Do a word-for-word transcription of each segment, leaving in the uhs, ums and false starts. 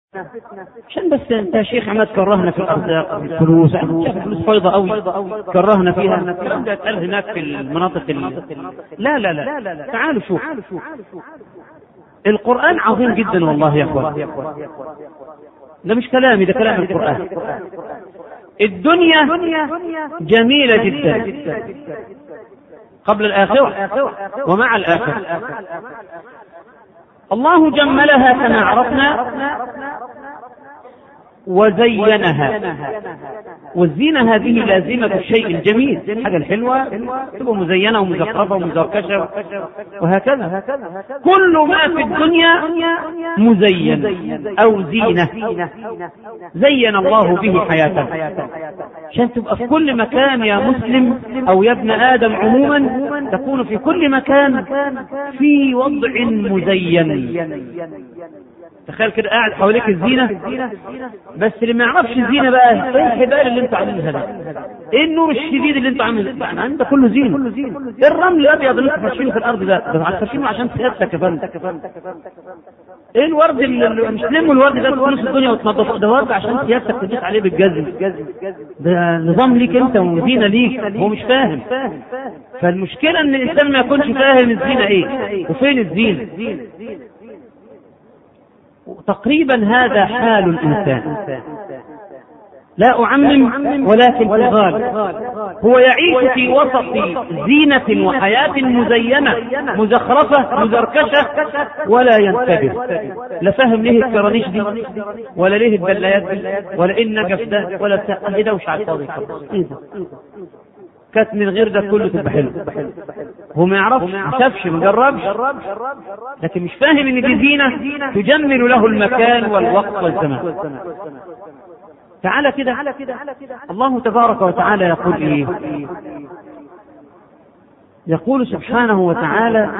عشان بس انت يا شيخ عماد كرهنا في الارزاق الفلوس، الفلوس فايضه قوي كرهنا فيها. الكلام ده اتقال هناك في المناطق ال... لا لا لا تعالوا شوف، القرآن عظيم جدا والله يا اخوان، ده مش كلامي، ده كلام القرآن. الدنيا جميلة جدا قبل الآخرة ومع الآخرة. الله جملها كما عرفنا وزينها، والزينة هذه لازمة الشيء الجميل، حاجة الحلوة تبقى مزينة ومزخرفة ومزركشة وهكذا. كل ما في الدنيا مزين أو زينة زين الله به حياتنا، عشان تبقى في كل مكان يا مسلم أو يا ابن آدم عموما، تكون في كل مكان في وضع مزين. تخيل كده قاعد حواليك الزينة، بس اللي ما يعرفش الزينة بقى ايه الحبال اللي انتوا عاملينها ده، ايه النور الشديد اللي انتوا عاملينه، يعني ده كله زينة. ايه الرمل الابيض اللي انتوا فرشينه في الارض ده، ده فرشينه عشان سيادتك يا فندم. ايه الورد اللي مش لموا الورد ده في نص الدنيا وتنظفوه، ده ورد عشان سيادتك تدوس عليه بالجزم، ده نظام ليك انت وزينة ليك، هو مش فاهم. فالمشكلة ان الانسان ما يكونش فاهم الزينة ايه وفين الزينة. تقريبا هذا حال الإنسان، لا أعمم ولكن في الغالب هو يعيش في وسط زينة وحياة مزينة مزخرفة مزركشة ولا ينتبه، لا فهم ليه الكرانيش دي ولا ليه الدلايات دي ولا إيه النجف ده ولا بتاع ايه ده وش على الفاضي. كانت من غير ده كله تبقى حلو، هو ما يعرفش ما شافش ما جربش، لكن مش فاهم ان دي زينة تجمل له المكان والوقت والزمان. تعالى كده الله تبارك وتعالى يقول ايه؟ يقول سبحانه وتعالى: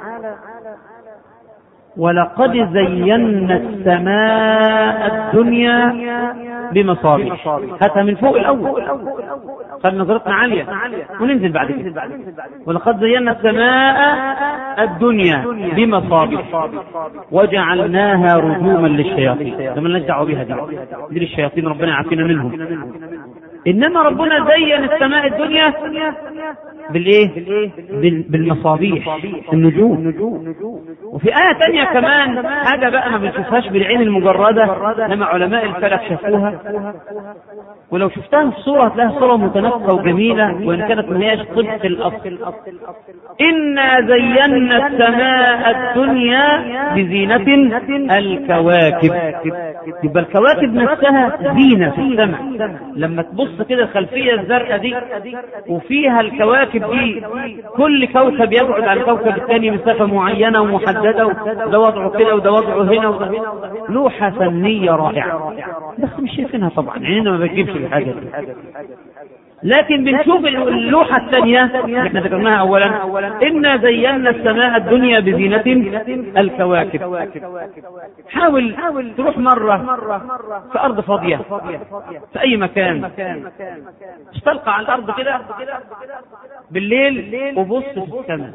ولقد زينا السماء الدنيا بمصابيح. هاتها من فوق الاول، خلينا نظرتنا عالية وننزل بعد كده. ولقد زينا السماء الدنيا بمصابيح وجعلناها رجوما للشياطين. لما نرجع بها دي دي للشياطين، ربنا يعافينا منهم. انما ربنا زين السماء الدنيا بالايه؟ بالمصابيح، النجوم. وفي آية تانية كمان حاجة بقى ما بنشوفهاش بالعين المجردة، لما علماء الفلك شافوها، ولو شفتها في صورة هتلاقيها صورة متناسقة وجميلة وإن كانت ما هياش طبق الأصل. إنا زينا السماء الدنيا بزينة الكواكب. يبقى الكواكب نفسها زينة في السماء، لما تبص كده الخلفية الزرقاء دي وفيها الكواكب دي، كل كوكب يبعد عن الكوكب الثاني مسافة معينة ومحددة، وده وضعه كده وده وضعه هنا وده. لوحة فنية رائعة، بس مش شايفينها طبعا، عيننا ما بتجيبش الحاجة دي. لكن بنشوف اللوحة الثانية احنا ذكرناها اولا: إنا زينا السماء الدنيا بزينة الكواكب. حاول تروح مرة في ارض فاضية في اي مكان، استلقى على الارض كده بالليل وبص في السماء.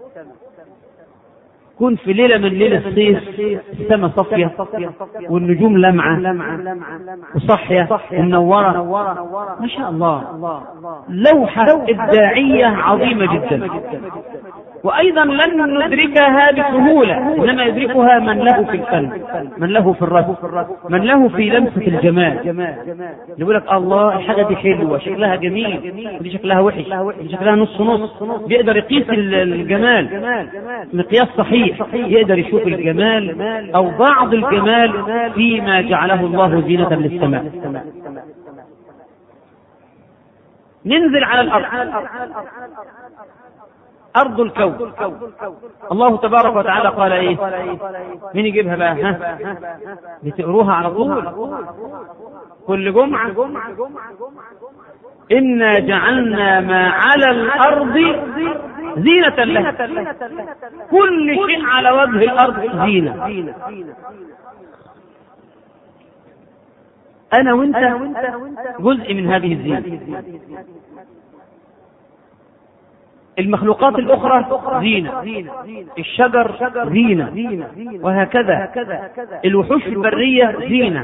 كن في ليلة من ليلة الصيف السماء صافية والنجوم لمعة وصحية ومنورة، ما شاء الله، لوحة إبداعية عظيمة جدا. وأيضا لن ندركها بسهولة، إنما يدركها من له في الفن، من له في الرسم، من له في لمسة الجمال. يقول لك الله الحاجة دي حلوة، شكلها جميل، دي شكلها وحش، دي شكلها نص نص. بيقدر يقيس الجمال مقياس صحيح، يقدر يشوف الجمال أو بعض الجمال فيما جعله الله زينة للسماء. ننزل على الأرض، أرض الكون. الله تبارك وتعالى قال إيه؟ مين يجيبها بقى؟ ها؟ بتقروها على طول كل جمعة: إنا جعلنا ما على الأرض زينة لها. كل شيء على وجه الأرض زينة. أنا وأنت جزء من هذه الزينة. المخلوقات الأخرى زينة، الشجر زينة، وهكذا الوحوش البرية زينة.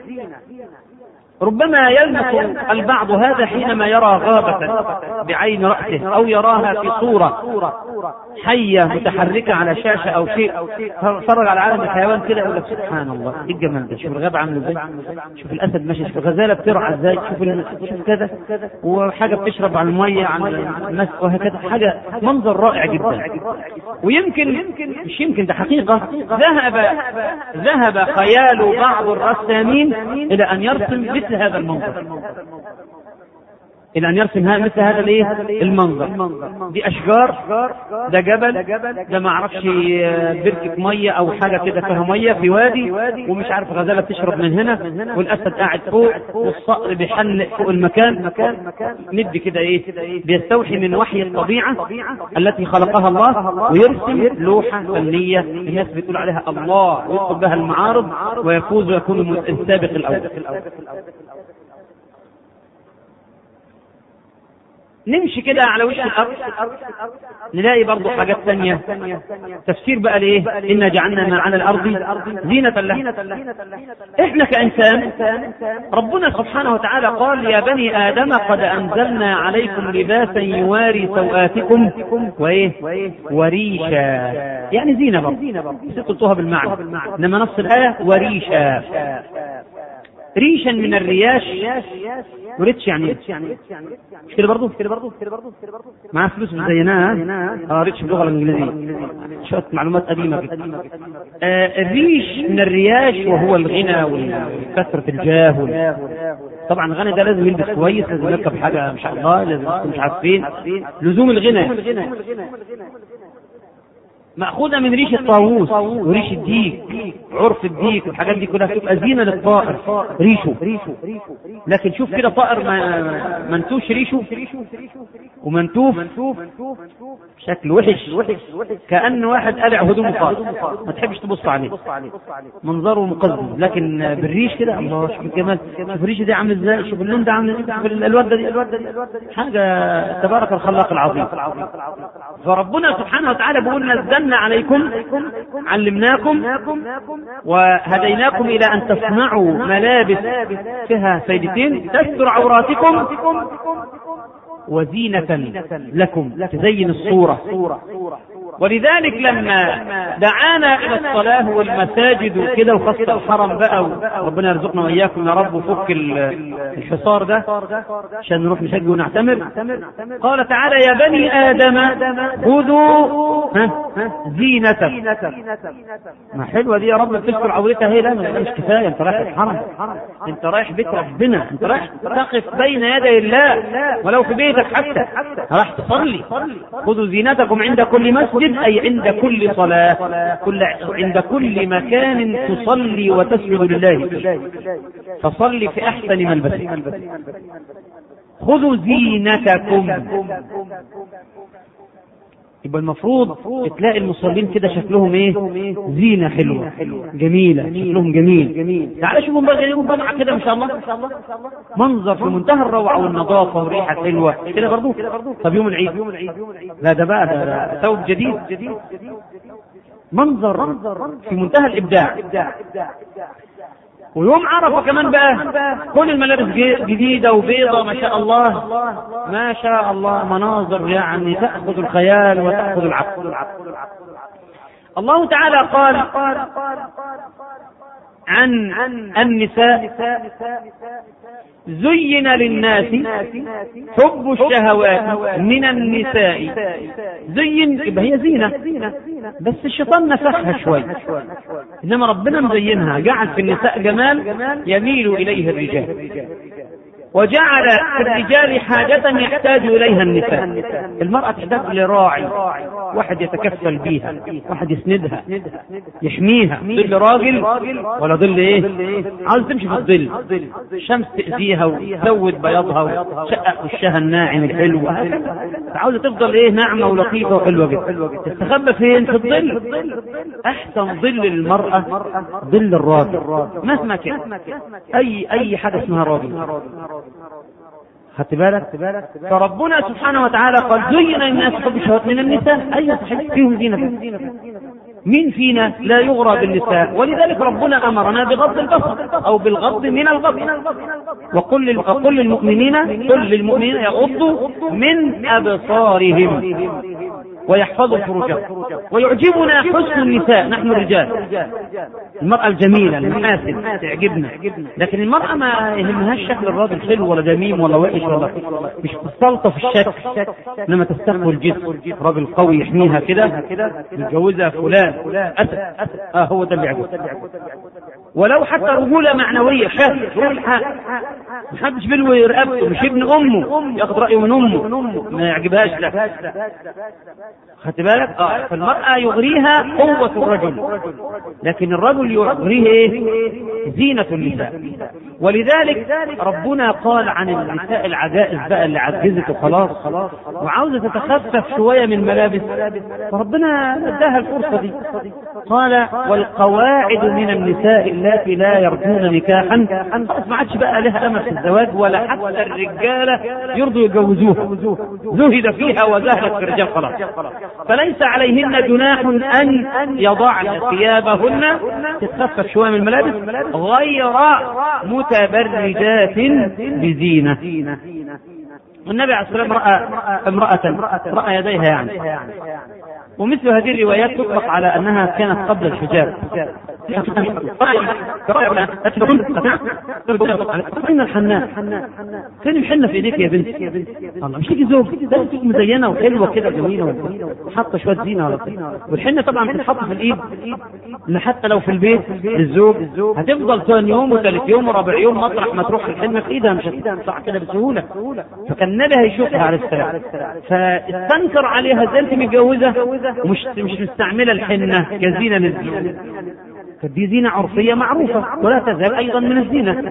ربما يلمس البعض هذا حينما يرى غابة بعين رأسه أو يراها في صورة حية متحركة على شاشة أو شيء، فرج على عالم الحيوان كده يقول لك سبحان الله ايه الجمال ده، شوف الغابة عامله ازاي، شوف الأسد ماشي، شوف الغزالة بترعى ازاي، شوف شوف كذا، وحاجة بتشرب على المية عن الناس، وهكذا حاجة منظر رائع جدا. ويمكن مش يمكن ده حقيقة، ذهب ذهب خيال بعض الرسامين إلى أن يرسم مثل هذا المنظر، إلى أن يرسم مثل هذا الايه المنظر. دي أشجار، ده جبل، ده ما اعرفش بركة مية أو حاجة كده فيها مية في وادي، ومش عارف غزالة بتشرب من هنا، والأسد قاعد فوق، والصقر بيحلق فوق المكان. ندي كده إيه، بيستوحي من وحي الطبيعة التي خلقها الله، ويرسم لوحة فنية الناس بتقول عليها الله، ويدخل بها المعارض ويفوز ويكون السابق الأول. نمشي كده على وش الأرض نلاقي برضو حاجات ثانية. تفسير بقى ليه إنا جعلنا ما على الأرض زينة لها. إحنا كإنسان ربنا سبحانه وتعالى قال يا بني آدم قد أنزلنا عليكم لباسا يواري سوآتكم وإيه وريشا، يعني زينة برضو، قلتوها بالمعنى، إنما نص الآية وريشا، ريشا من الرياش، وريتش يعني مش كده برضه معاه فلوس زيناها اه ريتش باللغه الانجليزيه، شويه معلومات قديمه كده. آه الريش من الرياش وهو الغنى وكثره الجاه. طبعا الغنى ده لازم يلبس كويس، لازم يركب حاجه ما شاء الله، لازم يكون مش عارفين لزوم الغنى. مأخوذة من ريش الطاووس وريش الديك، عرف الديك والحاجات دي كلها تبقى زينة للطائر ريشه. لكن شوف كده طائر منتوش ريشه ومنتوف شكل وحش، كأن واحد قلع هدومه خالص، ما تحبش تبص عليه، منظره مقزز. لكن بالريش كده الله شوف الجمال، شوف الريش دي عامل ازاي، شوف اللون ده عامل ازاي، شوف الوردة دي حاجة تبارك الخلاق العظيم. فربنا سبحانه وتعالى بيقول نزلنا عليكم، علمناكم وهديناكم إلى أن تصنعوا ملابس فيها فايدتين تستر عوراتكم وزينة لكم، تزين الصورة. ولذلك لما دعانا إلى الصلاة والمساجد وكده وخاصة الحرم بقى، وربنا يرزقنا وإياكم يا رب وفك الحصار ده عشان نروح نشجع ونعتمر، قال تعالى يا بني آدم خذوا زينتكم. ما حلوة دي يا رب، تذكر عورتها هي، لا مش كفاية، انت رايح الحرم، انت رايح بيت ربنا، انت رايح تقف بين يدي الله ولو في بيتك حتى، رايح تصلي. خذوا زينتكم عند كل مسجد، أي عند كل صلاة، كل عند كل مكان تصلي وتسجد لله، فصلي في أحسن ملبس. خذوا زينتكم، يبقى المفروض تلاقي المصلين كده شكلهم ايه، زينة حلوة جميلة، شكلهم جميل. تعالوا شوفوا بقى اليوم بضعة كده ما شاء الله، منظر في منتهى الروعة والنظافة وريحة حلوة كده برضو. طب يوم العيد لا ده بقى ده ثوب جديد، منظر في منتهى الإبداع. ويوم عرفة كمان بقى كل الملابس جديدة وبيضة ما شاء الله، ما شاء الله، مناظر يعني تأخذ الخيال وتأخذ العقل. الله تعالى قال عن النساء زين للناس حب الشهوات من النساء. زين يبقى هي زينة، بس الشيطان نفخها شوي، إنما ربنا مزينها، جعل في النساء جمال يميل إليه الرجال، وجعل في الرجال حاجة يحتاج إليها النساء. المرأة تحتاج لراعي، واحد يتكفل بيها، واحد يسندها يحميها، ظل راجل ولا ظل ايه، عاوز تمشي في الظل، الشمس تأذيها وتزود بياضها وتشقق وشها الناعم الحلو، عاوزة تفضل ايه ناعمة ولطيفة وحلوة جدا. تستخبى فين؟ في الظل. احسن ظل للمرأة ظل الراجل، مهما كان اي اي حاجة اسمها راجل. خدت بالك؟ فربنا سبحانه وتعالى قال زين الناس حب الشهوات من النساء. أي صحيح فيهم زينة. مين فينا لا يغرى بالنساء؟ ولذلك ربنا أمرنا بغض البصر أو بالغض من الغض. وقل وقل للمؤمنين قل للمؤمنين يغضوا من أبصارهم ويحفظوا فروجهم ويعجبنا حسن النساء نحن الرجال. المرأة الجميلة المحاسن تعجبنا، لكن المرأة ما يهمهاش شكل الراجل حلو ولا جميل ولا وحش ولا مش تسلطة في الشكل، انما تستقبل الجسم. راجل قوي يحميها كده يتجوزها فلان أسد. اه هو ده اللي يعجبه. ولو حتى رجولة معنوية شاف روح الحال محدش بلوي رقبته، مش ابن امه ياخد رأيه من امه ما يعجبهاش. لا خدت بالك؟ اه فالمرأة يغريها قوة الرجل، لكن الرجل يغريه ايه؟ زينة النساء. ولذلك ربنا قال عن النساء العجائز بقى اللي عجزت وخلاص وعاوزة تتخفف شوية من ملابس، فربنا اداها الفرصة دي. قال والقواعد من النساء اللاتي لا يرجون نكاحا، ما عادش بقى لها امل في الزواج ولا حتى الرجالة يرضوا يجوزوها، زهد فيها وزهدت في الرجال خلاص. فليس عليهن جناح أن يضعن ثيابهن تتخفف شوية من الملابس غير متبرجات بزينة. والنبي عليه الصلاة والسلام رأى امرأة رأى يديها يعني، ومثل هذه الروايات تطلق على أنها كانت قبل الحجاب. فين الحنان؟ فين الحنة في ايديك يا بنت؟ الله مش تيجي زوج ده مزينة وحلوة كده جميلة وحاطة شوية زينة. والحنة طبعا بتتحط في الايد حتى لو في البيت للزوج هتفضل ثاني يوم وثالث يوم ورابع يوم مطرح ما تروح الحنة في ايدها مش هتطلع كده بسهولة. فكان النبي هيشوفها عليه السلام فاستنكر عليها زي انت متجوزة ومش مش مستعملة الحنة كزينة للزوج. فدي زينة عرفية معروفة ولا تزال أيضا من الزينة.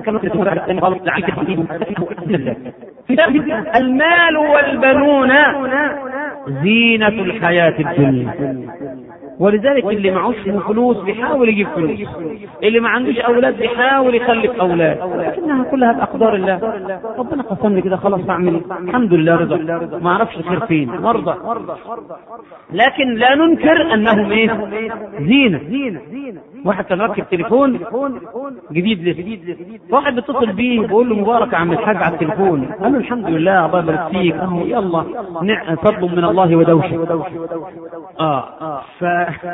المال والبنون زينة الحياة الدنيا. ولذلك اللي معوش فلوس بيحاول يجيب فلوس، اللي ما عندوش أولاد بيحاول يخلف أولاد، لكنها كلها بأقدار الله. ربنا قسم لي كده خلاص أعمل الحمد لله رضا، ما أعرفش الخير فين مرضى. لكن لا ننكر أنهم إيه؟ زينة. واحد كان راكب تليفون جديد لسه، واحد بيتصل بيه بيقول له مبارك يا عم الحاج على التليفون، قال له الحمد لله الله يبارك فيك اهو يلا نعم فضل من الله ودوشه. اه ف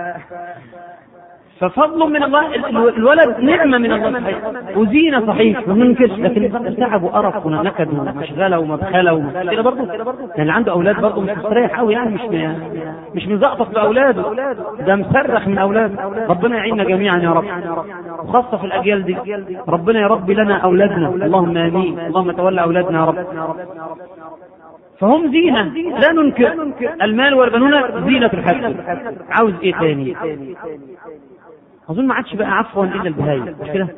ففضل من الله، الولد نعمة من الله صحيح وزينة صحيح ما ننكرش، لكن تعب وقرف ونكد ومشغلة ومبخلة وكده برضه. يعني اللي عنده أولاد برضه مش مستريح قوي يعني، مش مش مزقطط بأولاده، ده مسرخ من أولاده. ربنا يعيننا جميعا يا رب، وخاصة في الأجيال دي. ربنا يا رب لنا أولادنا اللهم آمين، اللهم تولى أولادنا يا رب. فهم زينة لا ننكر، المال والبنون زينة الحياة. عاوز ايه تاني؟ أظن ما عادش بقى عفوا إلا البهايم مش كده؟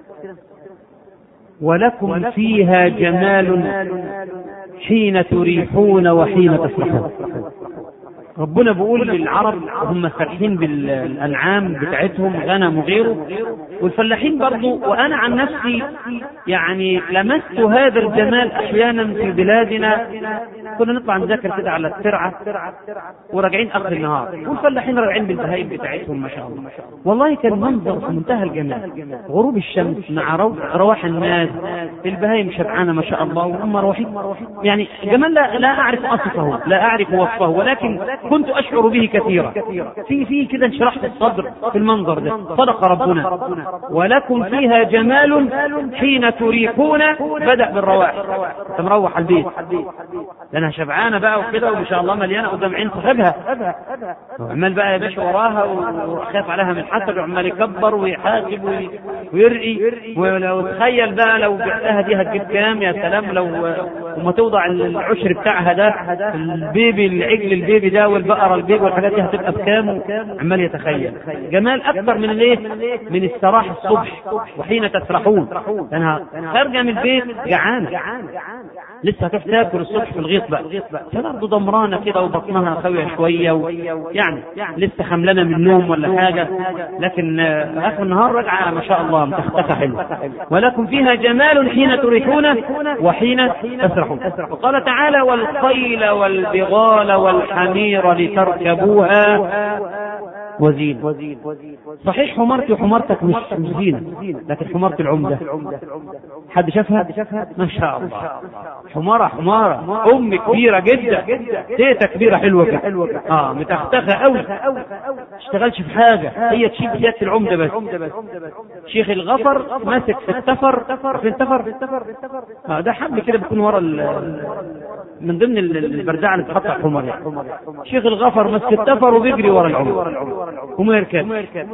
ولكم فيها جمال حين تريحون وحين تسرحون. ربنا بيقول للعرب هم فرحين بالأنعام بتاعتهم غنم وغيره، والفلاحين برضو. وأنا عن نفسي يعني لمست هذا الجمال أحيانا في بلادنا، كنا نطلع نذاكر كده على الترعة وراجعين آخر النهار والفلاحين راجعين بالبهايم بتاعتهم ما شاء الله. والله كان منظر في منتهى الجمال، غروب الشمس مع رواح الناس، البهايم شبعانة ما شاء الله وهم روحين، يعني جمال لا, لا أعرف أصفه لا أعرف وصفه، ولكن كنت أشعر به كثيرا. في في كده انشرحت الصدر في المنظر ده. صدق ربنا ولكم فيها جمال حين تريحون. بدأ بالرواح، تمروح البيت لأنها شبعانة بقى وكده وما شاء الله مليانة قدام عين صاحبها، عمال بقى يا باشا وراها وخاف عليها من حسد وعمال يكبر ويحاسب ويرقي. ولو تخيل بقى لو بعتها دي هتجيب كام يا سلام، لو وما توضع العشر بتاعها ده البيبي العجل البيبي ده والبقرة البيبي والحاجات دي هتبقى بكام. عمال يتخيل جمال أكثر من الايه من السراح الصبح وحين تسرحون. أنا خارجة من البيت جعانة لسه هتروح تاكل الصبح في الغيط بقى، فبرضه ضمرانة كده وبطنها خاوية شوية ويعني لسه خملانة من النوم ولا حاجة، لكن آخر النهار رجعة ما شاء الله متختفى حلو. ولكم فيها جمال حين تريحون وحين تسرحون. تسرحوا. وقال تعالى والخيل والبغال والحمير لتركبوها وزينة. صحيح حمارتي وحمارتك مش زينة، لكن حمارة العمدة حد شافها؟ ما شاء الله، حمارة حمارة أم كبيرة جدا، تيتا كبيرة حلوة كده، اه متختخة قوي، اشتغلش في حاجة، هي تشيل سيادة العمدة بس. شيخ الغفر ماسك في التفر، في التفر اه ده حبل كده بيكون ورا من ضمن البردعة اللي بتحط على الحمار يعني. شيخ الغفر ماسك التفر وبيجري ورا العمدة وما يركب.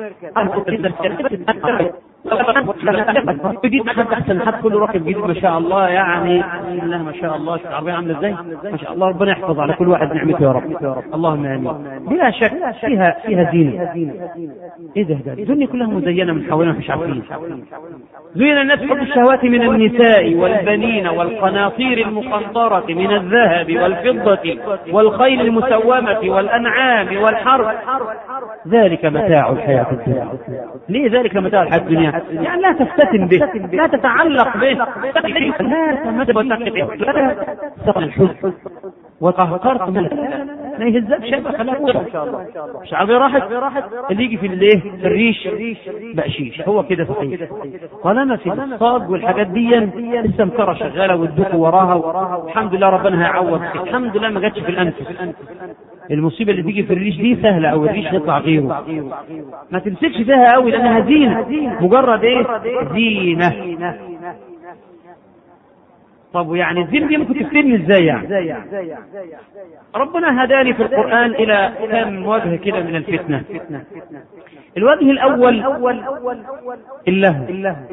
جديد حد احسن، حد كله راكب جديد ما شاء الله يعني. بسم الله ما شاء الله. العربيه عامله ازاي ما شاء الله. ربنا يحفظ على كل واحد نعمته يا رب، اللهم امين. بلا شك فيها فيها زينه. ايه ده ده الدنيا كلها مزينه من حولنا مش عارفين. زين الناس حب الشهوات من النساء والبنين والقناطير المقنطره من الذهب والفضه والخيل المسومه والانعام والحرث، ذلك متاع الحياه الدنيا. ليه ذلك متاع الحياه الدنيا؟ يعني لا تفتتن به، لا تتعلق به، لا تمدب لا تقل الحزن وتهكرت منه ما يهزك شيء خلاص ان شاء الله. مش عارف راحت اللي يجي في الايه في الريش بقشيش، هو كده صحيح. طالما في الصاج والحاجات دي لسه مكره شغاله والدوق وراها، الحمد لله ربنا هيعوض. الحمد لله ما جاتش في الانفس. المصيبه اللي تيجي في الريش دي سهله، او الريش يطلع غيره. ما تمسكش فيها قوي لانها زينه، مجرد ايه زينه. طب ويعني الزينه دي ممكن تفتني ازاي يعني؟ ربنا هداني في القرآن الى كم وجه كده من الفتنه. الوجه الاول اللهو.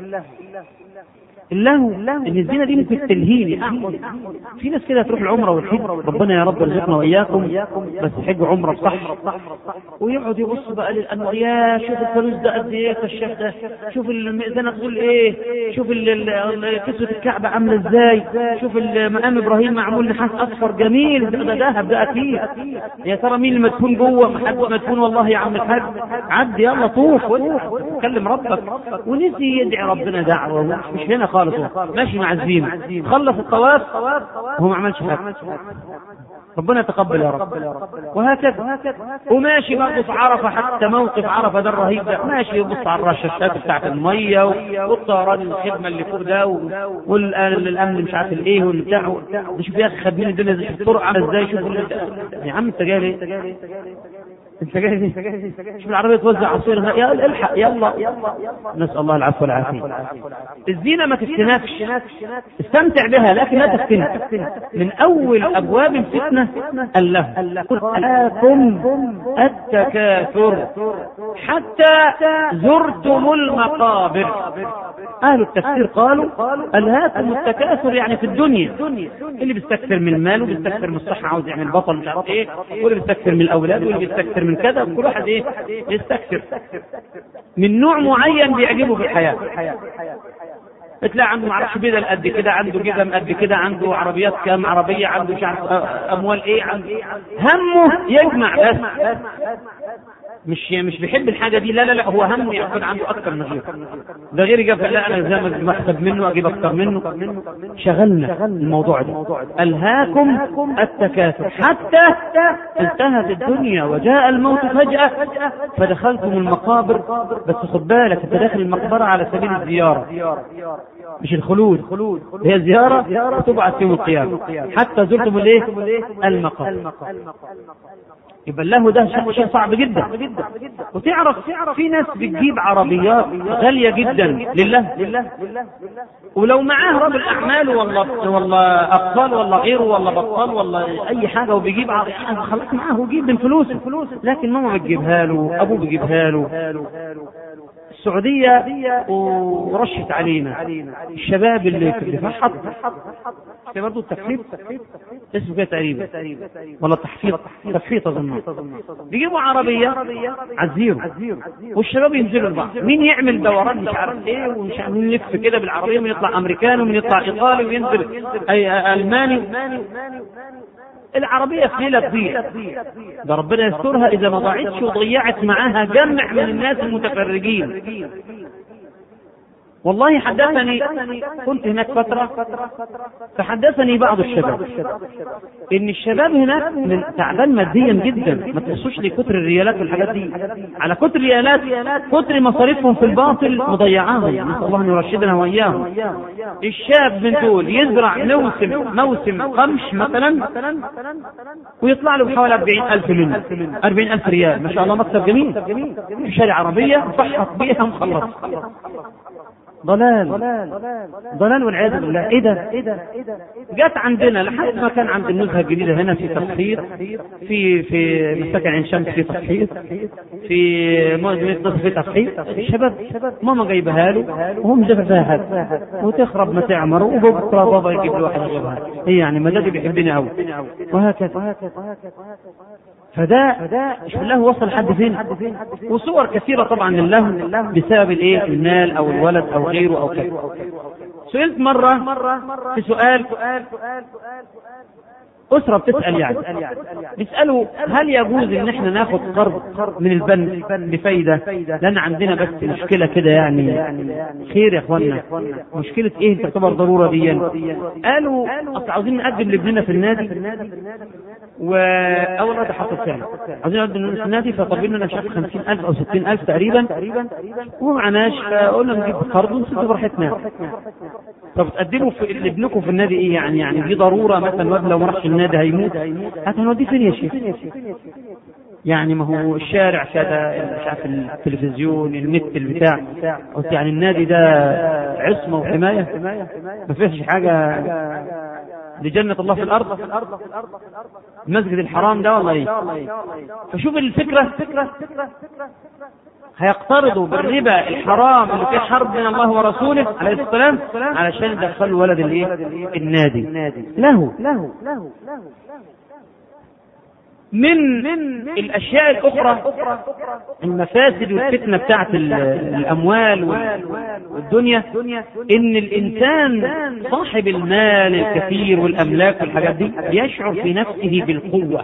اللهو ان الزينه دي ممكن تلهيني. في ناس كده تروح العمره والحج، ربنا يا رب يرزقنا واياكم بس حج عمره صح، ويقعد يبص بقى للانواع، يا شوف الفلوس ده قد ايه الشيخ ده، شوف المئذنه تقول ايه، شوف كسوه الكعبه عامله ازاي، شوف مقام ابراهيم معمول نحاس اصفر جميل، ده ذهب ده اكيد. يا ترى مين اللي مدفون جوه؟ ما حد مدفون والله يا عم الحاج، عد يلا طوف كلم ربك. ونسي يدعي ربنا دعوه، مش هنا خالص، ماشي مع الزينة، خلص الطواف وهو ما عملش حاجة. ربنا يتقبل يا رب. وهكذا وماشي برضه في عرفة، حتى موقف عرفة ده الرهيب ده، ماشي يبص على الرشاشات بتاعت المية والطيران الخدمة اللي فوق ده والامن مش عارف الايه والبتاع. شوف يا اخي خدمين الدنيا زي الطرق عامله ازاي. شوف يا عم انت جاي ليه؟ انت جاي ليه؟ شوف العربية توزع عصير، يا الحق يلا. نسأل الله العفو والعافية. الزينة ما تفتناكش، استمتع بها لكن لا تفتنك. من اول ابواب الفتنة اللهو. قل آكم التكاثر حتى زرتم المقابر. اهل التفسير قالوا الهاكم التكاثر يعني في الدنيا، اللي بيستكثر من المال وبيستكثر من الصحة عاوز يعمل بطل مش عارف ايه، واللي بيستكثر من الاولاد واللي بيستكثر من كذا، كل واحد ايه يستكثر من نوع معين بيعجبه في الحياة. تلاقي عنده معرفش بدل قد كده، عنده جزم قد كده، عنده عربيات كام عربية، عنده مش عارف اموال ايه، عنده همه يجمع بس، مش مش بيحب الحاجة دي، لا لا لا هو همه يكون عنده اكتر من غيره. ده غير جاب لا انا زي ما اكسب منه اجيب اكتر منه. شغلنا الموضوع ده. الهاكم التكاثر حتى انتهت الدنيا وجاء الموت فجأة فدخلتم المقابر. بس خد بالك انت داخل المقبرة على سبيل الزيارة مش الخلود، هي الزيارة وتبعث يوم القيامة. حتى زرتم الايه المقابر. يبقى الله ده شيء صعب جدا. وتعرف في ناس بتجيب عربيات غالية جدا لله، ولو معاه رجل اعمال والله والله اطفال والله غيره والله بطال والله اي حاجة وبيجيب خلاص معاه ويجيب من فلوسه، لكن ماما بتجيبها له، ابوه بيجيبها له. السعودية ورشت علينا الشباب اللي اللي فحط برضه التخفيض اسمه كده تقريبا ولا تحفيظ تخفيض اظن، بيجيبوا عربية عزيرو والشباب ينزلوا البعض، مين يعمل دوران مش عارف ايه ومش عارف مين يلف كده بالعربية، من يطلع امريكاني ومن يطلع ايطالي وينزل اي الماني. العربية في ليلة تضيع، ده ربنا يسترها إذا ما ضاعتش وضيعت معاها جمع من الناس المتفرجين. والله حدثني، كنت هناك فترة، فحدثني بعض الشباب ان الشباب هناك من تعبان ماديا جدا، ما تحسوش لي كتر الريالات والحاجات دي، على كتر الريالات كتر مصاريفهم في الباطل مضيعاهم، نسأل الله ان يرشدنا واياهم. الشاب من دول يزرع موسم موسم قمح مثلا ويطلع له بحوالي أربعين ألف منه، أربعين ألف ريال، ما شاء الله مكسب جميل، في شارع عربية فحط بيها مخلص. ضلال ضلال والعياذ بالله. ايه ده؟ جت عندنا لحد ما كان عند النزهه الجديده هنا في تصحيح، في في مساكن عين شمس في تصحيح، في مدينه في تصحيح. الشباب ماما جايبها له وهم دافع فيها حاجه وتخرب ما تعمر، وبكره بابا يجيب له واحد يجيبها، هي يعني مدادي بيحبني قوي وهكذا. فده شوف الله وصل لحد فين. وصور كثيره طبعا لله بسبب الايه؟ المال او الولد او غيره او كذا. سئلت مره في سؤال، أسرة بتسأل يعني بيسألوا هل يجوز ان احنا ناخد قرض من البنك بفايدة، لان عندنا بس مشكلة كده يعني. خير يا اخوانا، مشكلة ايه تعتبر ضرورة دي يعني. قالوا اصل عاوزين نقدم لابننا في النادي، واول مرة حصل فعلا عاوزين نقدم لابننا في النادي، فطالبين لنا شهر خمسين ألف او ستين ألف تقريبا ومعناش، فقلنا نجيب قرض ونسيب براحتنا. طب تقدموا في لابنكم في النادي ايه يعني؟ يعني دي ضرورة مثلا واد لو ما راحش النادي هيموت، هتنوديه فين يا شيخ؟ يعني ما هو الشارع كده، مش عارف التلفزيون النت البتاع، يعني النادي ده عصمة وحماية، ما فيش حاجة لجنة الله في الأرض، المسجد الحرام ده والله ايه. فشوف الفكرة، هيقترضوا بالربا الحرام اللي فيه حرب بين الله ورسوله عليه السلام علشان يدخلوا ولد الايه؟ النادي له. من الاشياء الاخرى المفاسد والفتنه بتاعت الاموال والدنيا، ان الانسان صاحب المال الكثير والاملاك والحاجات دي يشعر في نفسه بالقوه،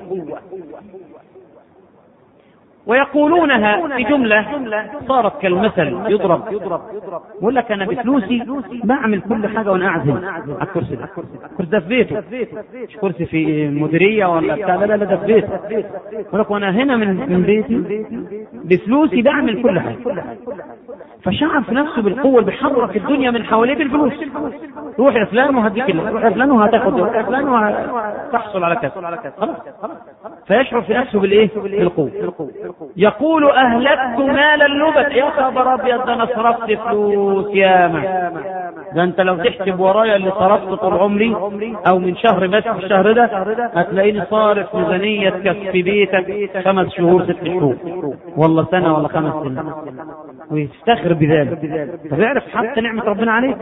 ويقولونها في جملة صارت كالمثل يضرب، يقول لك أنا بفلوسي بعمل كل حاجة وأنا قاعد هنا على الكرسي ده، الكرسي ده في بيته، مش كرسي في مديرية ولا بتاع، لا لا لا ده في بيته. يقول لك وأنا هنا من من بيتي بفلوسي بعمل كل حاجة، فشعر في نفسه بالقوة، بيحرك الدنيا من حواليه بالفلوس. روح يا فلان وهديك اللي، روح يا فلان وهتاخد، روح يا فلان وهتحصل على كذا، خلاص. فيشعر في نفسه بالايه؟ بالقوة. يقول أهلكت مال اللبد، يا خبر أبيض ده أنا صرفت فلوس ياما، ده أنت لو تحسب ورايا اللي صرفت طول عمري أو من شهر بس في الشهر ده هتلاقيني صارف ميزانية كفي بيتك خمس شهور ست شهور والله سنة ولا خمس سنين، ويفتخر بذلك. فبيعرف حتى نعمة ربنا عليك.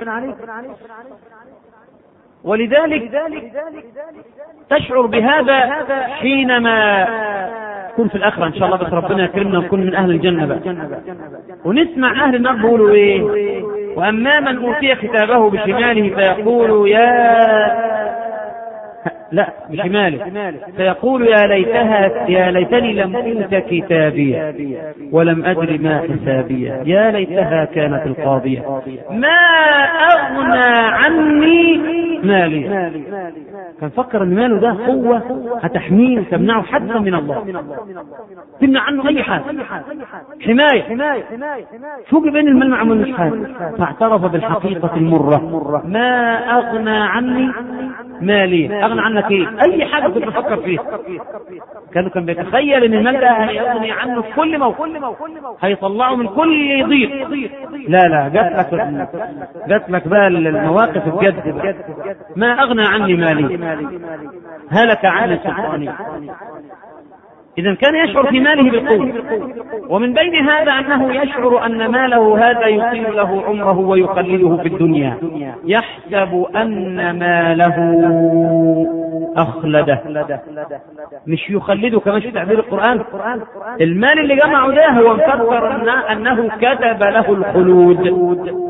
ولذلك تشعر بهذا حينما تكون في الآخرة إن شاء الله، بس ربنا يكرمنا ونكون من أهل الجنة بقى. ونسمع أهل النار بيقولوا إيه؟ وأما من أوتي كتابه بشماله فيقول يا لا بشماله فيقول يا ليتها يا ليتني لم أوت كتابي ولم أدر ما حسابي، يا ليتها كانت القاضية ما أغنى عني مالي. كان فكر ان ماله ده قوة هتحميه وتمنعه حتى من الله، تمنع عنه اي حاجة، حماية. فوق بين المال ما عملوش حاجة، فاعترف بالحقيقة المرة، ما اغنى عني مالي. اغنى عنك ايه؟ اي حاجة كنت بفكر فيها. كانوا كان بيتخيل ان المال ده هيغني عنه في كل موقف، هيطلعه من كل ضيق. لا لا، جات لك جات لك بقى المواقف الجد، ما اغنى عني مالي هلك عني سلطاني. إذا كان يشعر في ماله بالقوة. ومن بين هذا أنه يشعر أن ماله هذا يطيل له عمره ويقلله في الدنيا، يحسب أن ماله أخلده، مش يخلده كما في تعبير القرآن. المال اللي جمعه ده هو مفكر أنه كتب له الخلود،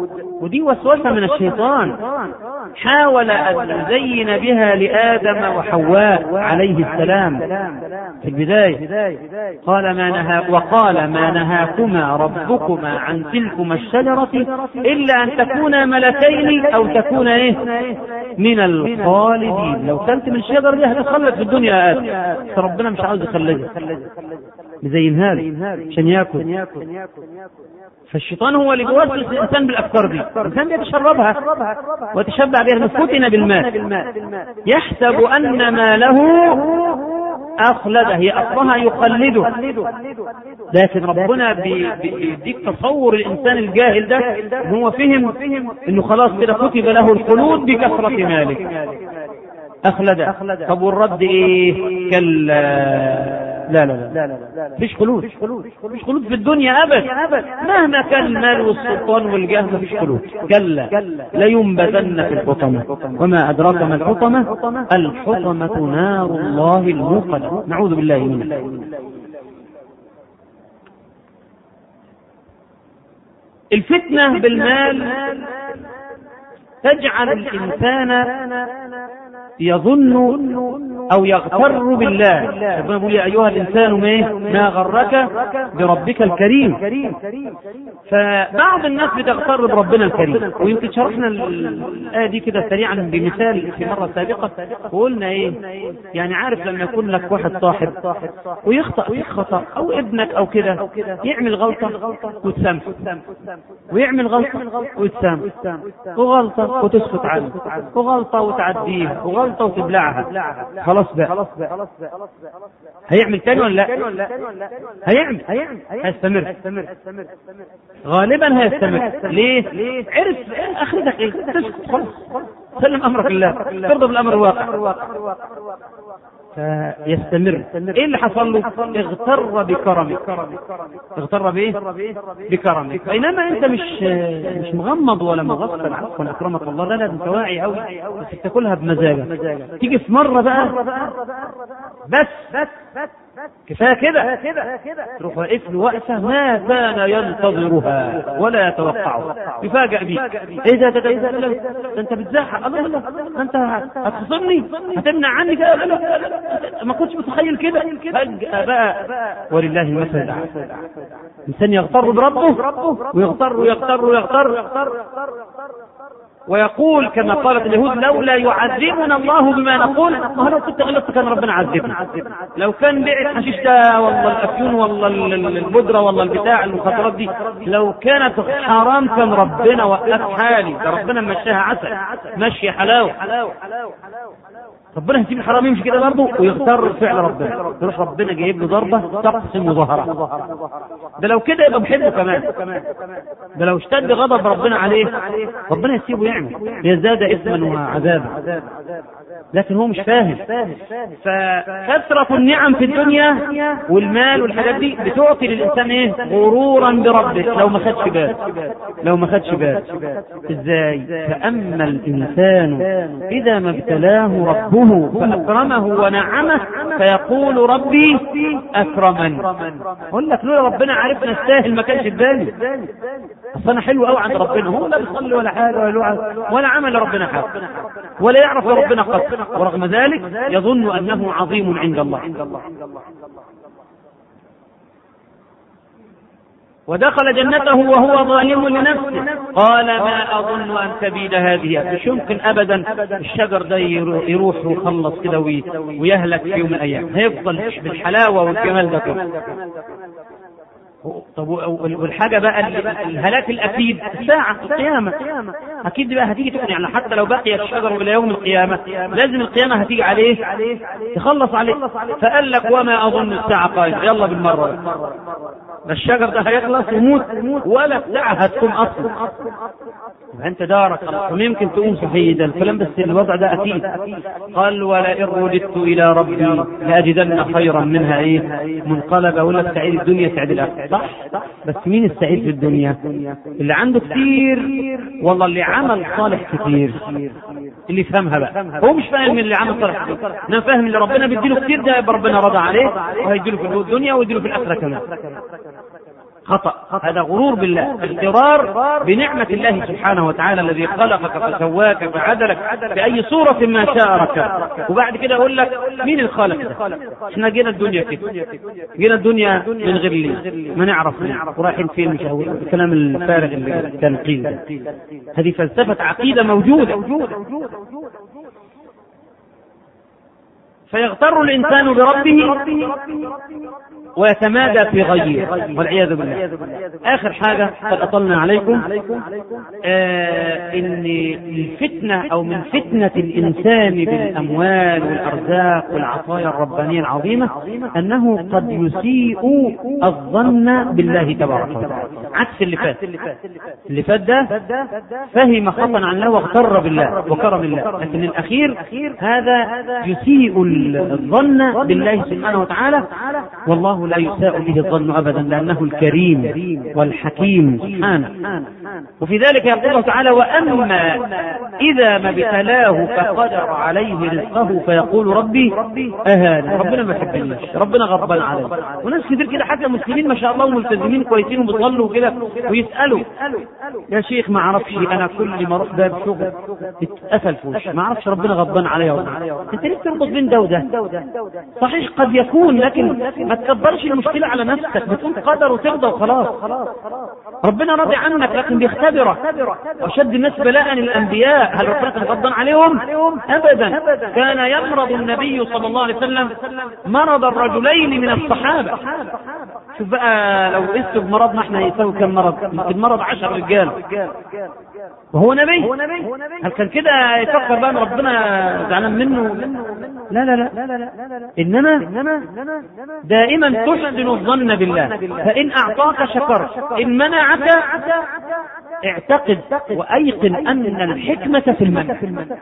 ودي وسوسة من الشيطان، حاول أن يزين بها لآدم وحواء عليه السلام في البداية. قال ما نهى وقال ما نهاكما ربكما عن تلكما الشجرة إلا أن تكونا ملكين أو تكونا إيه من الخالدين. لو كنت من الشجرة دي هتخلد في الدنيا يا آدم، فربنا مش عاوز يخلدها، مزينها له عشان ياكل. فالشيطان هو اللي بيوسوس الإنسان بالأفكار دي، الإنسان يتشربها ويتشبع بها. فتن بالمال يحسب أن ماله أخلده، هي أصلها يخلده، لكن ربنا بيديك تصور الإنسان الجاهل ده إن هو فهم إنه خلاص كده كتب له الخلود بكثرة ماله أخلده. طب والرد إيه؟ كلا لا لا لا لا فيش خلود، فيش خلود في الدنيا أبدا، مهما كان المال والسلطان والجاه مفيش خلود. كلا لينبذن في الحطمة، وما أدراك ما الحطمة؟ الحطمة نار الله الموقدة، نعوذ بالله منها. الفتنة بالمال تجعل الإنسان يظن أو يغتر بالله. ربنا يقول يا أيها الإنسان ما غرك بربك الكريم. فبعض الناس بتغتر بربنا الكريم، ويمكن شرحنا الآية دي كده سريعا بمثال في مرة سابقة، وقلنا إيه يعني عارف لما يكون لك واحد صاحب ويخطأ في خطأ، أو ابنك أو كده يعمل غلطة وتسامح، ويعمل غلطة وتسامح، وغلطة وتسكت عنه، وغلطة وتعديه، وغلطة وتبلعها، خلاص بقى هيعمل تاني ولا لا؟ هيعمل، هيستمر غالبا، هيستمر. ليه؟ عرف اخرتك ايه؟ تسكت خلاص، سلم امرك الله، ترضى بالامر الواقع، فيستمر. ايه اللي حصل له؟ اغتر بكرمه. اغتر بايه؟ بكرمه. بينما انت مش مش مغمض ولا مغفل، عفوا اكرمك الله، لا لا انت واعي قوي، بس تاكلها بمزاجك. تيجي في مره بقى بس كفايه كده تروح واقف له وقفه ما كان ينتظرها ولا يتوقعها، يفاجئ بيك. ايه ده ده انت بتزعق، الله الله انت هتخصمني، هتمنع عني كده، ما كنتش متخيل كده. فجأة بقى ولله المثل الأعلى، الإنسان يغتر بربه ويغتر ويغتر ويغتر ويقول كما قالت اليهود لولا يعذبنا الله بما نقول، ما لو كنت غلطت كان ربنا عذبنا، لو كان بيع الحشيش ده والله الافيون والله البودره والله البتاع المخدرات دي لو كانت حرام كان ربنا وقف حالي، ده ربنا مشاها عسل، مشي حلاوه. ربنا هيسيب الحرام يمشي كده برضه ويختار فعل ربنا، يروح ربنا جايب له ضربه تقسم ظهره. ده لو كده يبقى بحبه كمان، ده لو اشتد غضب ربنا عليه ربنا يسيبه يعمل يزداد اثما وعذابا، لكن هو مش فاهم. فكثرة النعم في الدنيا والمال والحاجات دي بتعطي للإنسان ايه؟ غرورا بربه لو ما خدش باله، لو ما خدش باله. ازاي؟ فأما الإنسان إذا ما ابتلاه ربه فأكرمه ونعمه فيقول ربي أكرمن. أقول لك لولا ربنا عرفنا الساهل ما كانش بالي، أصلا حلو قوي عند ربنا، هو لا بيصلي ولا حاجة ولا, ولا عمل ربنا حاجة ولا يعرف ربنا قط، ورغم ذلك يظن أنه عظيم عند الله. ودخل جنته وهو ظالم لنفسه قال ما أظن أن تبيد هذه، مش يمكن أبدا الشجر ده يروح ويخلص كده ويهلك في يوم من الأيام، هيفضل بالحلاوة والجمال ده كله. طب والحاجة بقى الهلاك الأكيد الساعة القيامة أكيد بقى هتيجي تقني، يعني حتى لو بقي الشجر إلى يوم القيامة لازم القيامة هتيجي عليه تخلص عليه. فقال لك وما أظن الساعة قائمة، يلا بالمرة ده الشجر ده هيخلص ويموت ولا الساعة هتقوم أصلا. أنت دارك ويمكن تقوم صحيح ده الكلام، بس الوضع ده أكيد. قال ولئن رددت إلى ربي لأجدن خيرا منها إيه منقلبا. ولا سعيد الدنيا سعيد الآخرة، صح؟ بس مين السعيد في الدنيا؟ اللي عنده كتير والله اللي عمل صالح كتير، اللي يفهمها بقى. هو مش فاهم اللي عمل صالح كتير، أنا فاهم اللي ربنا بيديله كتير ده يبقى ربنا رضى عليه وهيديله في الدنيا ويديله في الآخرة كمان. خطأ، هذا غرور بالله، اغترار بنعمة الله سبحانه وتعالى الذي خلقك فسواك فعدلك بأي صورة ما شاء ركبك. وبعد كده أقول لك مين الخالق ده؟ احنا جينا الدنيا كده، جينا الدنيا من غير ليه، ما نعرف ورايحين فين، مش هقول الكلام الفارغ اللي كان قيل ده. هذه فلسفة عقيدة موجودة. فيغتر الإنسان بربه ويتمادى في غيه والعياذ بالله. آخر حاجة قد أطلنا عليكم، آه إن الفتنة أو من فتنة الإنسان بالأموال والأرزاق والعطايا الربانية العظيمة أنه قد يسيء الظن بالله تبارك وتعالى، عكس اللي فات. اللي فات ده فهم خطأ عن الله واغتر بالله وكرم الله، لكن الأخير هذا يسيء الظن بالله سبحانه وتعالى، والله لا يساء به الظن أبدا لأنه الكريم والحكيم سبحانه. وفي ذلك يقول الله تعالى: وأما إذا ما ابتلاه فقدر عليه رزقه فيقول ربي أهان، ربنا ما يحبنيش، ربنا غضبان علي. وناس كتير كده حتى مسلمين ما شاء الله وملتزمين كويسين وبيصلوا كده ويسألوا: يا شيخ ما اعرفش انا كل ما اروح باب شغل اتقفل في وشي، ما اعرفش ربنا غضبان عليا ولا. انت ليه تربط بين ده وده؟ صحيح قد يكون، لكن ما تكبرش المشكلة على نفسك، بتقول قدر وترضى وخلاص. ربنا راضي عنك لكن بيختبرك. وشد الناس بلاء الأنبياء، هل ربنا كان غضبان عليهم؟ أبدا. كان يمرض النبي صلى الله عليه وسلم مرض الرجلين من الصحابة. شوف بقى لو قست بمرضنا احنا يساوي كم مرض؟ يمكن مرض عشر رجال وهو نبي. هل كان كده يفكر بقى ان ربنا زعلان منه؟ لا لا لا انما دائما تحسن الظن بالله، فان اعطاك شكرت، ان منعك اعتقد وايقن ان الحكمة في المنع،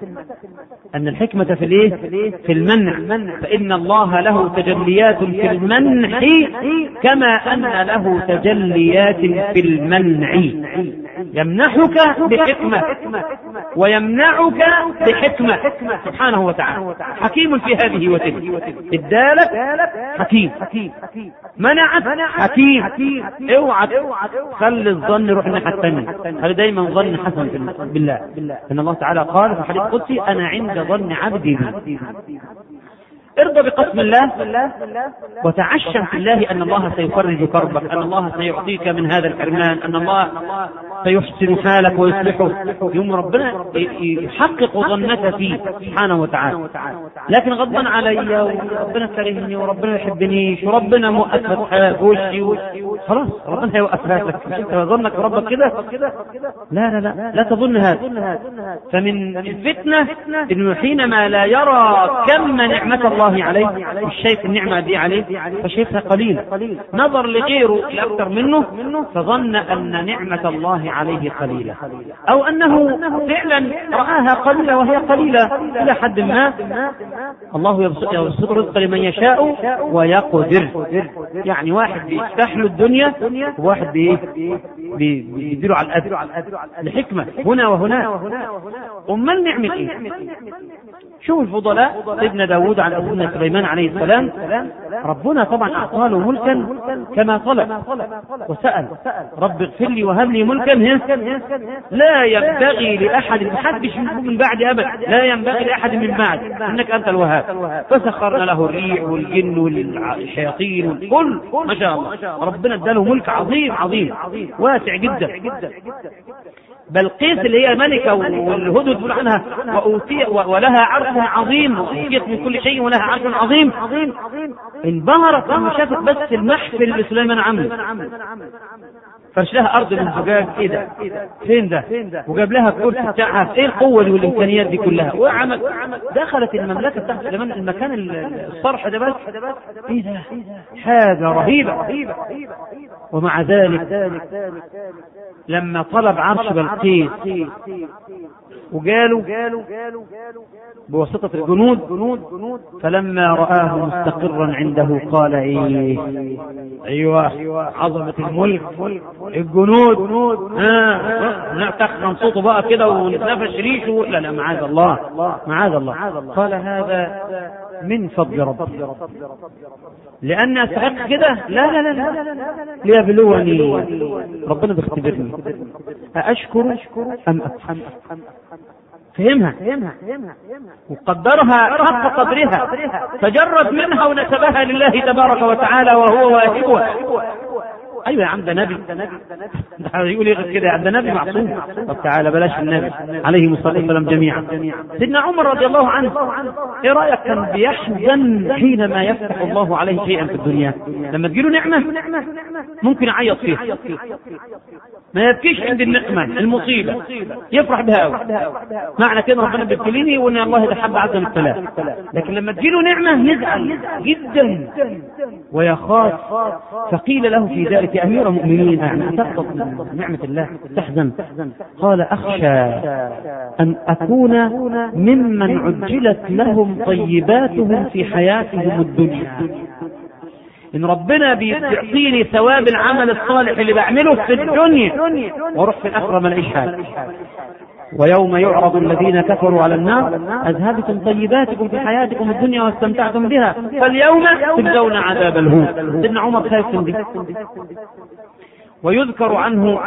ان الحكمة في الايه؟ في المنع. فان الله له تجليات في المنع كما ان له تجليات في المنع، يمنحك بحكمة ويمنعك بحكمة سبحانه وتعالى. حكيم في هذه وتلك، ادالك حكيم، منعت حكيم. اوعى خلي الظن يروح الناحية الثانية، هذا دايما ظن حسن بالله. ان الله تعالى قال في حديث قدسي: انا عند ظن عبدي بي. ارضى بقسم الله وتعشم في الله ان الله سيفرج كربك، ان الله سيعطيك من هذا الحرمان، ان الله سيحسن حالك ويصلحه. يوم ربنا يحقق ظنك فيه سبحانه وتعالى. لكن غضبان علي وربنا كرهني وربنا يحبنيش وربنا موقف في وشي، خلاص ربنا هيوقف لك. انت ظنك ربك كده؟ لا لا لا لا تظن هذا. فمن الفتنة انه حينما لا يرى كم نعمة الله عليه، مش شايف النعمة دي عليه فشايفها قليلة، نظر لغيره لأكثر منه فظن أن نعمة الله عليه قليلة، أو أنه فعلا رآها قليلة وهي قليلة إلى حد ما. الله يبسط الرزق لمن يشاء ويقدر، يعني واحد بيفتح له الدنيا وواحد بيديله على الأدر لحكمة هنا وهنا. أمال نعمة إيه؟ شوف الفضلاء ابن داود عن أبونا سليمان عليه السلام، ربنا طبعا أعطاله ملكا كما طلب وسأل: رب اغفر لي وهب لي ملكا لا ينبغي لأحد، محدش من بعد أبدا، لا ينبغي لأحد من بعد، إنك أنت الوهاب. فسخرنا له الريح والجن والشياطين والكل، ما شاء الله. ربنا اداله ملك عظيم عظيم واسع جدا. بلقيس اللي هي ملكة والهدهد تقول عنها وأوتي ولها عرش عظيم، وأوتيت من كل شيء ولها عرش عظيم. انبهرت لما شافت بس المحفل اللي سليمان عمله، فرش لها أرض من زجاج. إيه ده؟ فين ده؟ وجاب لها الكرسي بتاعها. إيه القوة دي والإمكانيات دي كلها؟ وعمل دخلت المملكة بتاعت سليمان المكان الصرح ده بس. إيه ده؟ حاجة رهيبة. ومع ذلك لما طلب عرش بلقيس وقالوا بواسطة الجنود، فلما رآه مستقرا عنده قال: ايه ايوه عظمة الملك، الجنود ها نعتقن صوته بقى كده ونتنفش ريشه. لا لا معاذ الله معاذ الله. قال: هذا من فضل ربي، لأن أستحق كده؟ لا لا لا لا ليبلوني، ربنا بيختبرني أأشكر أم أكفر. فهمها وقدرها حق قدرها، تجرد منها ونسبها لله تبارك وتعالى وهو واهبها. ايوه يا عم ده نبي، يقول ايه كده؟ ده نبي معصوم. طب تعالى بلاش النبي عليه الصلاه والسلام جميعا. سيدنا عمر رضي الله عنه ايه رايك كان بيحزن حينما يفتح الله عليه شيئا في الدنيا؟ لما تجيله نعمه ممكن يعيط فيها، ما يبكيش عند النقمه المصيبه، يفرح بها قوي. معنى كده ربنا بيبتليني وان الله يتحب عزم الثلاث. لكن لما تجيله نعمه يزعل جدا ويخاف. فقيل له في ذلك يا امير المؤمنين يعني تغضب من نعمه الله تحزن؟ قال اخشى ان اكون ممن عجلت لهم طيباتهم في حياتهم الدنيا، ان ربنا بيعطيني ثواب العمل الصالح اللي بعمله في الدنيا واروح في الاخره ما الاقيش حاجه. ويوم يعرض الذين كفروا على النار أذهبتم طيباتكم في حياتكم الدنيا واستمتعتم بها فاليوم تجزون عذاب الهون. سيدنا عمر خايف من دي. ويذكر عنه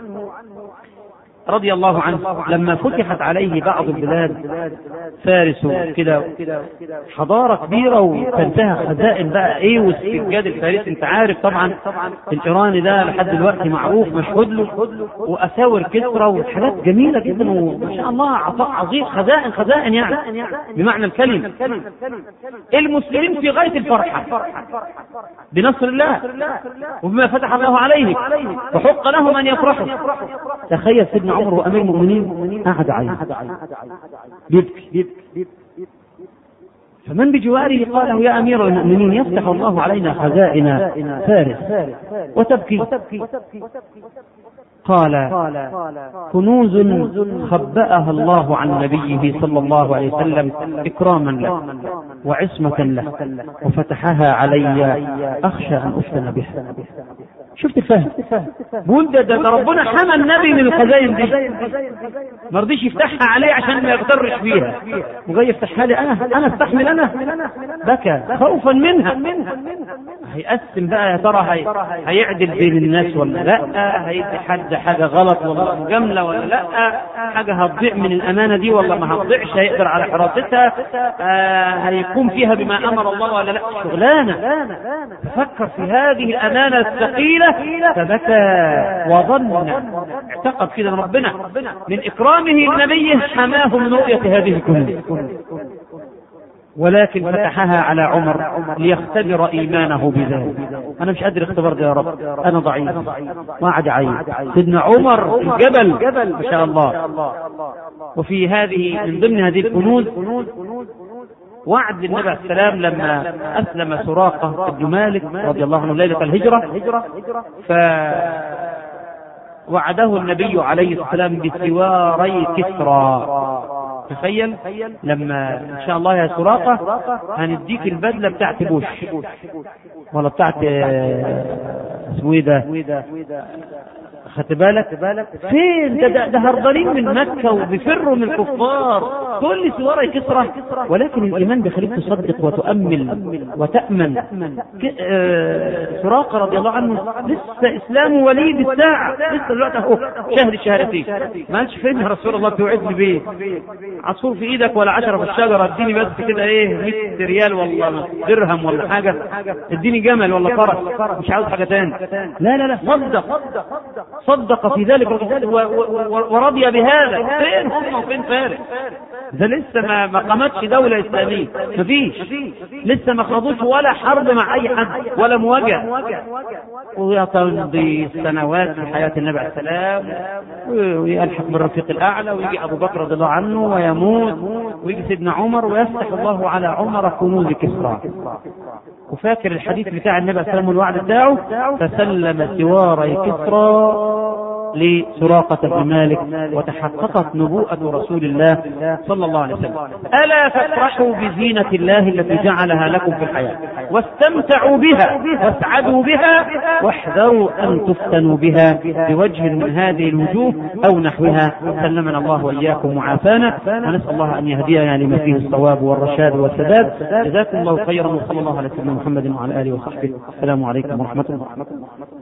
رضي الله عنه لما فتحت عليه بعض البلاد، فارس كده حضارة كبيرة وتنتهى خزائن بقى ايه واستبجاد الفارسي. انت عارف طبعا الايراني ده لحد دلوقتي معروف مشهود له، واساور كسرى وحاجات جميلة جدا وما شاء الله عطاء عظيم، خزائن خزائن يعني بمعنى الكلمة. المسلمين في غاية الفرحة بنصر الله وبما فتح الله عليه وحق لهم ان يفرحوا. تخيل سيدنا عمر وامير المؤمنين قعد عين يبكي، فمن بجواره قال له يا امير المؤمنين يفتح الله علينا خزائن فارس وتبكي. قال كنوز خبأها الله عن نبيه صلى الله عليه وسلم إكراما له وعصمة له وفتحها علي أخشى أن أفتن بها. شفت الفهم؟ بقول ده, ده ربنا حمى النبي من الخزائن دي، ما رضيش يفتحها عليه عشان ما يغترش فيها، وجاي يفتحها لي انا انا استحمل انا. بكى خوفا منها. هيقسم بقى يا ترى هي هيعدل بين الناس ولا لا، هيدي حد حاجه غلط ولا مجامله ولا لا، حاجه هتضيع من الامانه دي ولا ما هتضيعش، هيقدر على حراستها، آه هيقوم فيها بما امر الله ولا لا. شغلانه. تفكر في هذه الامانه الثقيله فبكى وظن اعتقد كده ربنا من اكرامه النبي حماه من رؤيه هذه الكنوز، ولكن فتحها على عمر ليختبر ايمانه بذلك. انا مش قادر اختبر ده يا رب، انا ضعيف ما عاد عين. سيدنا عمر الجبل ما شاء الله. وفي هذه من ضمن هذه الكنوز وعد للنبي عليه السلام لما أسلم سراقة بن مالك رضي الله عنه ليلة الهجرة، فوعده النبي عليه السلام بسواري كسرى. تخيل لما إن شاء الله يا سراقة هنديك البدلة بتاعت بوش ولا بتاعت اسمه ايه ده، خدت بالك فين ده, ده, ده هربانين من مكة وبيفروا من الكفار، كل سوارة كسرة. ولكن الإيمان بيخليك تصدق وتؤمل وتأمن. سراقة رضي الله عنه لسه إسلامه وليد الساعة، لسه الوقت اهو شهر الشهرتين، ما قالش فين يا رسول الله توعدني بيه عصفور في ايدك ولا عشرة في الشجرة، اديني بس كده ايه مية ريال ولا درهم ولا حاجة، اديني جمل ولا فرس، مش عاوز حاجة تاني. لا لا لا صدق صدق في ذلك ورضي بهذا. فين هم وفين فارس؟ ده لسه ما ما قامتش دولة إسلامية، مفيش، لسه ما خاضوش ولا حرب مع أي حد ولا مواجهة. ويتمضي السنوات في حياة النبي عليه السلام ويلحق بالرفيق الأعلى، ويجي أبو بكر رضي الله عنه ويموت، ويجي سيدنا عمر ويفتح الله على عمر كنوز كسرى. وفاكر الحديث بتاع النبي عليه السلام والوعد بتاعه، فسلم سواري كسرى لسراقة بن مالك وتحققت نبوءة رسول الله صلى الله عليه وسلم. ألا فافرحوا بزينة الله التي جعلها لكم في الحياة واستمتعوا بها واسعدوا بها واحذروا أن تفتنوا بها بوجه من هذه الوجوه أو نحوها. سلمنا الله وإياكم وعافانا، ونسأل الله أن يهدينا لما فيه الصواب والرشاد والسداد. جزاكم الله خيرا، وصلى الله على سيدنا محمد وعلى آله وصحبه. السلام عليكم ورحمة الله.